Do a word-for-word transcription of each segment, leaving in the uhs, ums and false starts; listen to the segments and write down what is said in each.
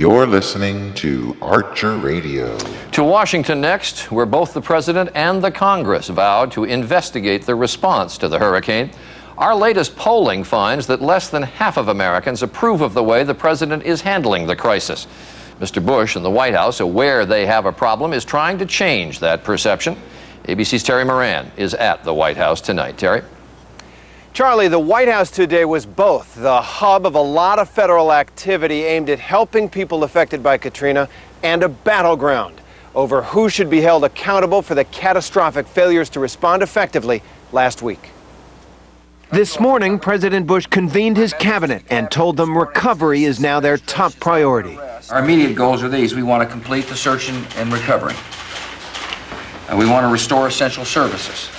You're listening to Archer Radio. To Washington next, where both the President and the Congress vowed to investigate the response to the hurricane. Our latest polling finds that less than half of Americans approve of the way the President is handling the crisis. Mister Bush and the White House, aware they have a problem, is trying to change that perception. A B C's Terry Moran is at the White House tonight. Terry? Charlie, the White House today was both the hub of a lot of federal activity aimed at helping people affected by Katrina and a battleground over who should be held accountable for the catastrophic failures to respond effectively last week. This morning, President Bush convened his cabinet and told them recovery is now their top priority. Our immediate goals are these. We want to complete the search and, and recovery. And we want to restore essential services.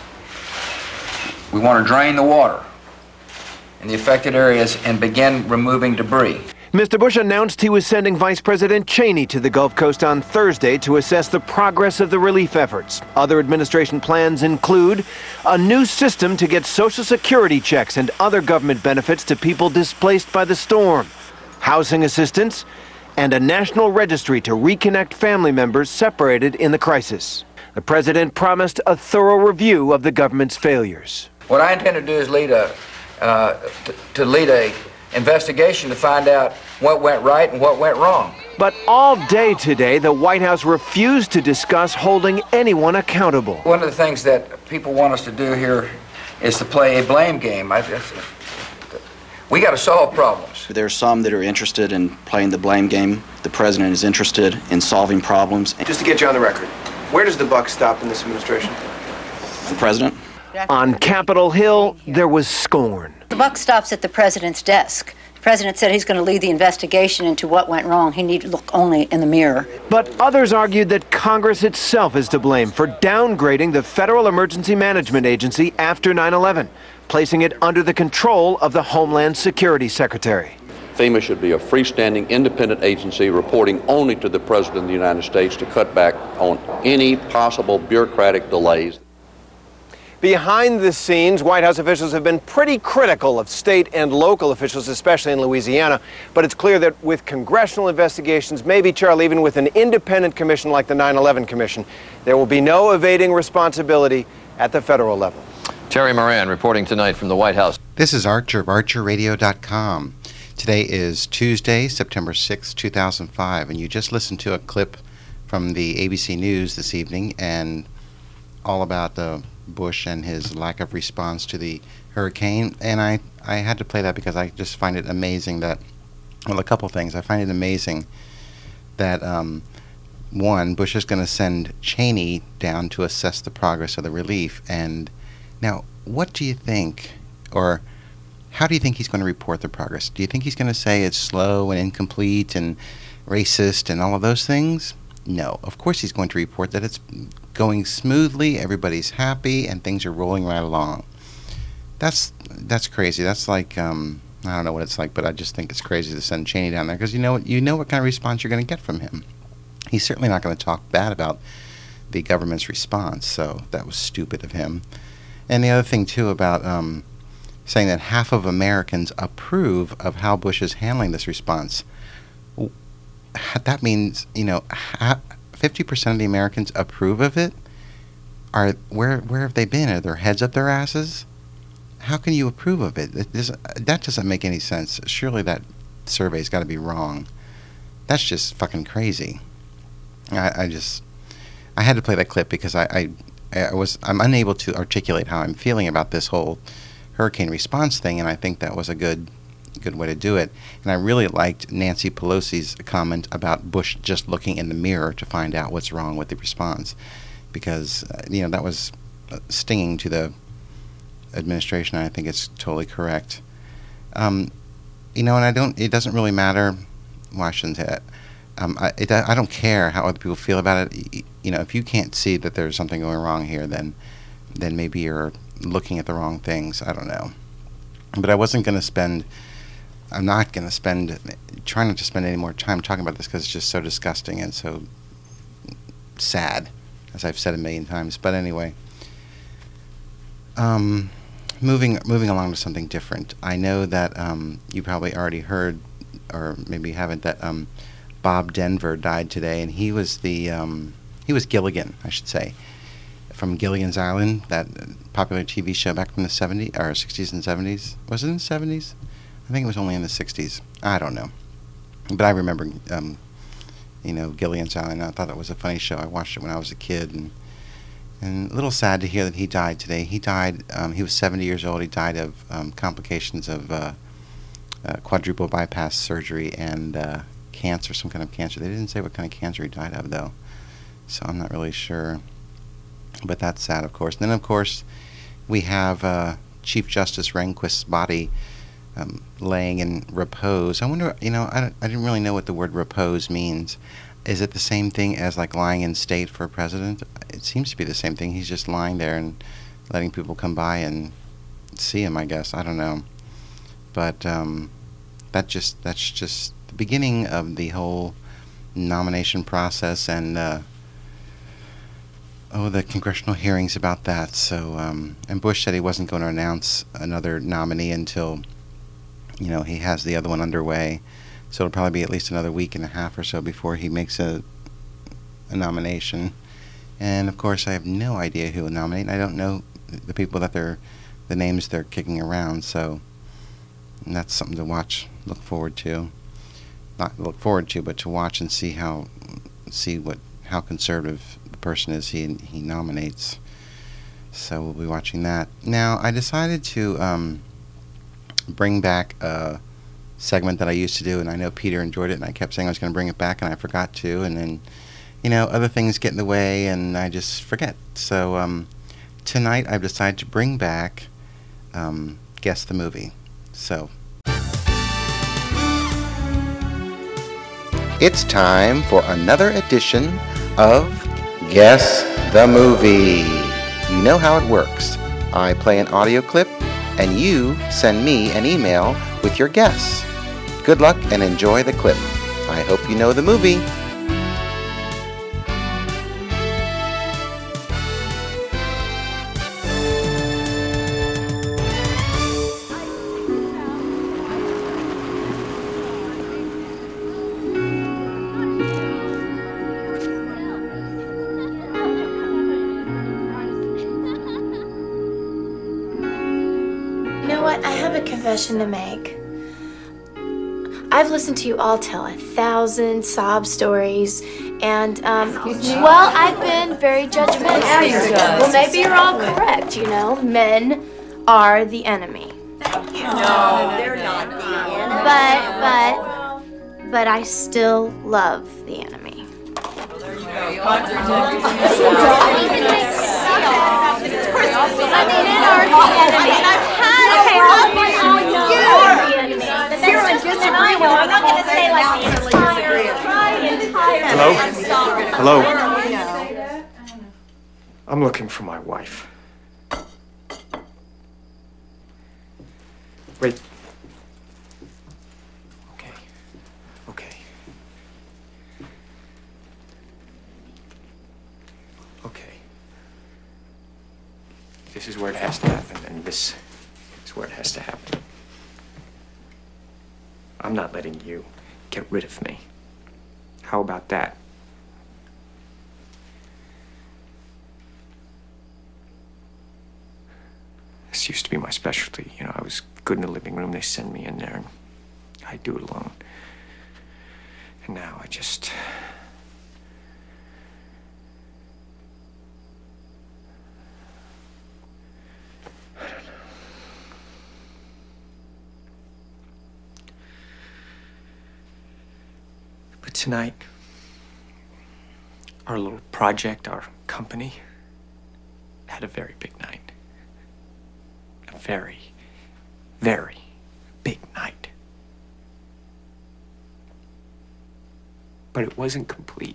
We want to drain the water in the affected areas and begin removing debris. Mister Bush announced he was sending Vice President Cheney to the Gulf Coast on Thursday to assess the progress of the relief efforts. Other administration plans include a new system to get Social Security checks and other government benefits to people displaced by the storm, housing assistance, and a national registry to reconnect family members separated in the crisis. The president promised a thorough review of the government's failures. What I intend to do is lead a, uh, to, to lead a investigation to find out what went right and what went wrong. But all day today, the White House refused to discuss holding anyone accountable. One of the things that people want us to do here is to play a blame game. I, we got to solve problems. There are some that are interested in playing the blame game. The president is interested in solving problems. Just to get you on the record, where does the buck stop in this administration? The president? On Capitol Hill, there was scorn. The buck stops at the president's desk. The president said he's going to lead the investigation into what went wrong. He needs to look only in the mirror. But others argued that Congress itself is to blame for downgrading the Federal Emergency Management Agency after nine eleven, placing it under the control of the Homeland Security Secretary. FEMA should be a freestanding, independent agency reporting only to the President of the United States to cut back on any possible bureaucratic delays. Behind the scenes, White House officials have been pretty critical of state and local officials, especially in Louisiana. But it's clear that with congressional investigations, maybe, Charlie, even with an independent commission like the nine eleven Commission, there will be no evading responsibility at the federal level. Terry Moran reporting tonight from the White House. This is Archer of Archer Radio dot com. Today is Tuesday, September sixth, two thousand five, and you just listened to a clip from the A B C News this evening and all about the Bush and his lack of response to the hurricane. And I, I had to play that because I just find it amazing that, well, a couple things. I find it amazing that, um, one, Bush is going to send Cheney down to assess the progress of the relief. And now, what do you think, or how do you think he's going to report the progress? Do you think he's going to say it's slow and incomplete and racist and all of those things? No. Of course he's going to report that it's going smoothly, everybody's happy, and things are rolling right along. That's that's crazy. That's like, um, I don't know what it's like, but I just think it's crazy to send Cheney down there because you know, you know what kind of response you're going to get from him. He's certainly not going to talk bad about the government's response, so that was stupid of him. And the other thing, too, about um, saying that half of Americans approve of how Bush is handling this response. That means, you know, fifty percent of the Americans approve of it. Are where where have they been? Are their heads up their asses? How can you approve of it? It doesn't, that doesn't make any sense. Surely that survey's got to be wrong. That's just fucking crazy. I, I just I had to play that clip because I, I I was I'm unable to articulate how I'm feeling about this whole hurricane response thing, and I think that was a good. good way to do it. And I really liked Nancy Pelosi's comment about Bush just looking in the mirror to find out what's wrong with the response, because uh, you know that was stinging to the administration, and I think it's totally correct. Um, you know, and I don't. It doesn't really matter. Well, I shouldn't say that. Um, I, it, I don't care how other people feel about it. You know, if you can't see that there's something going wrong here, then then maybe you're looking at the wrong things. I don't know. But I wasn't going to spend. I'm not going to spend, try not to spend any more time talking about this because it's just so disgusting and so sad, as I've said a million times. But anyway, um, moving moving along to something different. I know that um, you probably already heard, or maybe you haven't, that um, Bob Denver died today, and he was the um, he was Gilligan, I should say, from Gilligan's Island, that popular T V show back from the seventies or sixties and seventies. Was it in the seventies? I think it was only in the sixties. I don't know, but I remember, um, you know, Gilligan's Island. I thought it was a funny show. I watched it when I was a kid, and and a little sad to hear that he died today. He died. Um, he was seventy years old. He died of um, complications of uh, uh, quadruple bypass surgery and uh, cancer, some kind of cancer. They didn't say what kind of cancer he died of, though, so I'm not really sure. But that's sad, of course. And then, of course, we have uh, Chief Justice Rehnquist's body um, laying in repose. I wonder, you know, I, I didn't really know what the word repose means. Is it the same thing as, like, lying in state for a president? It seems to be the same thing. He's just lying there and letting people come by and see him, I guess. I don't know. But um, that just that's just the beginning of the whole nomination process and... Uh, Oh, the congressional hearings about that. So, um, and Bush said he wasn't going to announce another nominee until, you know, he has the other one underway. So it'll probably be at least another week and a half or so before he makes a, a nomination. And of course, I have no idea who will nominate. I don't know the people that they're, the names they're kicking around. So that's something to watch, look forward to. Not look forward to, but to watch and see how, see what, how conservative person is he he nominates. So we'll be watching that. Now, I decided to um, bring back a segment that I used to do, and I know Peter enjoyed it, and I kept saying I was going to bring it back, and I forgot to, and then, you know, other things get in the way, and I just forget. So um, tonight I've decided to bring back um, Guess the Movie. So It's time for another edition of Guess the Movie. You know how it works. I play an audio clip, and you send me an email with your guess. Good luck and enjoy the clip. I hope you know the movie. To make. I've listened to you all tell a thousand sob stories, and um, well, I've been very judgmental. Well, maybe you're all correct. You know, men are the enemy. No, they're not the enemy. But but but I still love the enemy. I mean, men are the enemy. I've had okay, I'll point out you are the enemy. But you're a disagreeing with. I'm not going to say like the entire, entire. Hello? Hello? I'm looking for my wife. Wait. Okay. Okay. Okay. This is where it has to happen, and this is where it has to happen. I'm not letting you get rid of me. How about that? This used to be my specialty. You know, I was good in the living room. They send me in there, and I do it alone. And now I just... I don't know. But tonight, our little project, our company, had a very big night. A very, very big night. But it wasn't complete.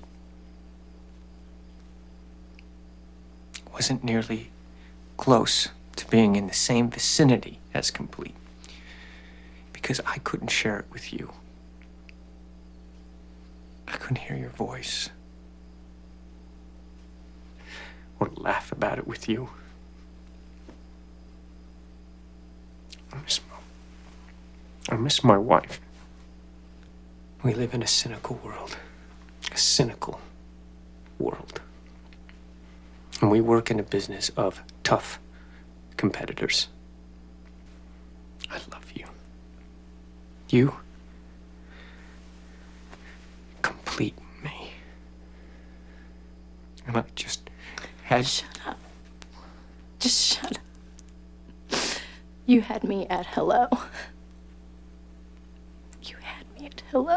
It wasn't nearly close to being in the same vicinity as complete. Because I couldn't share it with you. I couldn't hear your voice. Or laugh about it with you. I miss my, I miss my wife. We live in a cynical world. A cynical world. And we work in a business of tough competitors. I love you. You complete me. And I just had... Shut up. Just shut up. You had me at hello. You had me at hello.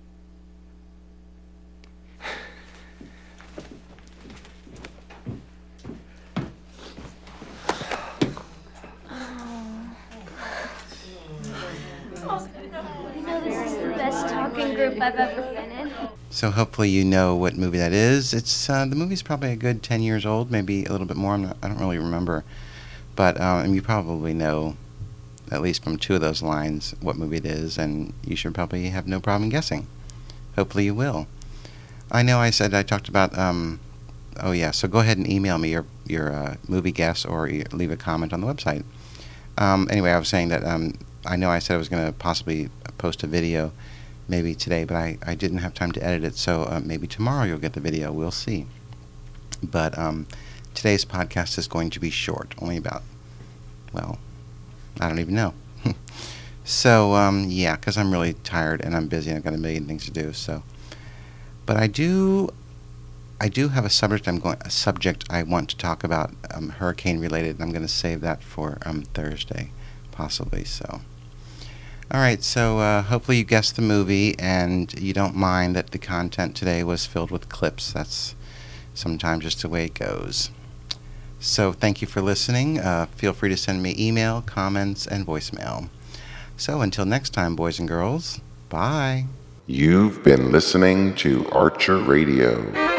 Group I've ever been in. So hopefully you know what movie that is. It's uh, the movie's probably a good ten years old, maybe a little bit more. I'm not, I don't really remember, but um, and you probably know, at least from two of those lines, what movie it is, and you should probably have no problem guessing. Hopefully you will. I know I said I talked about. Um, oh yeah, so go ahead and email me your your uh, movie guess or you leave a comment on the website. Um, anyway, I was saying that um, I know I said I was going to possibly post a video. Maybe today, but I, I didn't have time to edit it, so uh, maybe tomorrow you'll get the video. We'll see. But um, today's podcast is going to be short, only about, well, I don't even know. so, um, yeah, because I'm really tired and I'm busy and I've got a million things to do. So, but I do, I do have a subject I'm going, a subject I want to talk about, um, hurricane related, and I'm going to save that for um, Thursday, possibly. So. All right, so uh, hopefully you guessed the movie and you don't mind that the content today was filled with clips. That's sometimes just the way it goes. So thank you for listening. Uh, feel free to send me email, comments, and voicemail. So until next time, boys and girls, bye. You've been listening to Archer Radio.